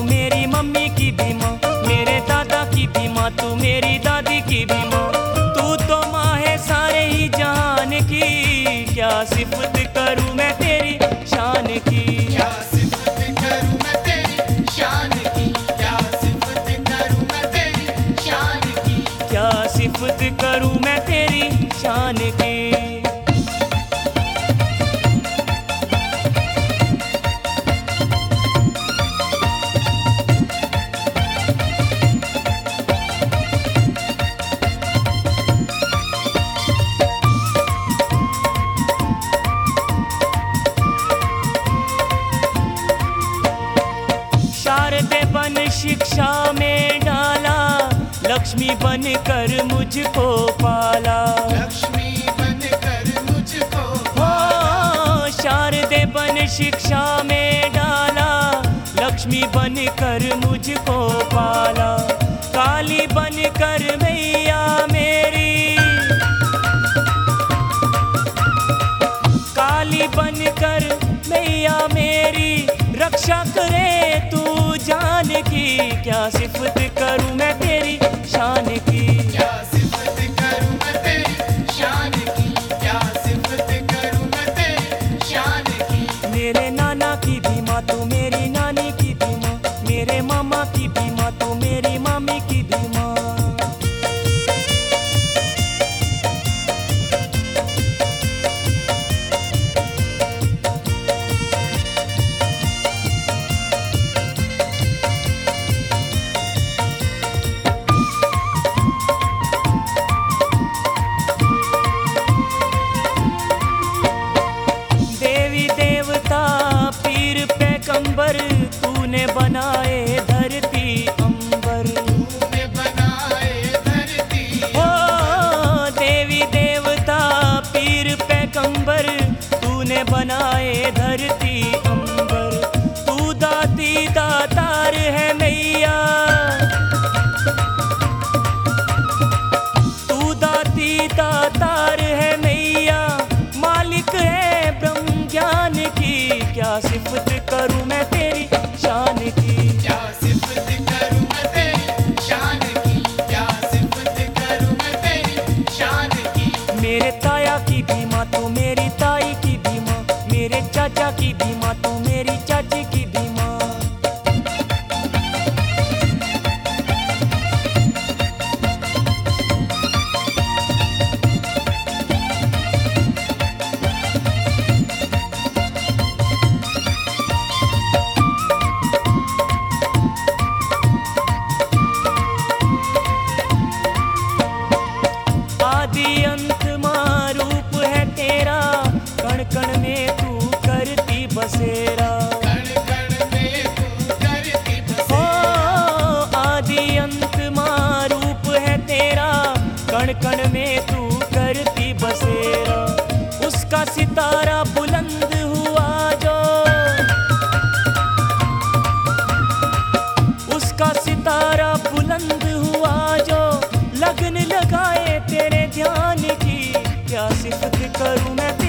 मेरी मम्मी की भी माँ, मेरे दादा की भी माँ, तू मेरी दादी की भी माँ। तू तो माँ है सारे ही जहान की, क्या सिफत करूँ मैं तेरी शान की। क्या सिफत करूं मैं तेरी शान की, क्या सिफत करूं मैं तेरी शान की। क्या सिफत करूँ मैं तेरी शान की। शारदे बन शिक्षा में डाला, लक्ष्मी बन कर मुझको पाला। लक्ष्मी बनकर मुझको ओ शारदे बन शिक्षा में डाला, लक्ष्मी बन कर मुझको पाला। काली बन कर मैया मेरी, काली बन कर मैया मेरी, रक्षा करे तू जान की। क्या सिफत करूँ मैं तेरी शान की। क्या सिफत करूं मैं तेरी शान की, क्या सिफत करूं मैं तेरी शान की। मेरे नाना की भी माँ, तू मेरी नानी की भी माँ, मेरे मामा की भी माँ, तू मेरी मामी की भी माँ। देवी देवता पीर पैगंबर, तूने बनाए धरती अंबर। तूने बनाए धरती ओ देवी देवता पीर पैगंबर, तूने बनाए धरती अंबर। तू दाती दातार है मैया, तू दाती दातार है मैया, मालिक है ब्रह्म ज्ञान की। क्या सिफत करूँ मैं तेरी शान की। क्या सिफत करूं मैं तेरी शान की, क्या सिफत करूं मैं तेरी शान की। मेरे ताया की भी माँ, तू मेरी ताई की भी माँ, मेरे चाचा की भी माँ, तू मेरी चाची की भी माँ। आदि अंत माँ रूप है तेरा, कण कण में तू करती बसेरा। कण कण में तू करती ओ आदि अंत माँ रूप है तेरा, कण कण में तू करती बसेरा। उसका सितारा बुलंद हुआ जो, उसका सितारा बुलंद हुआ जो, लगन लगाए तेरे ध्यान की। क्या सिफत करूँ मैं तेरी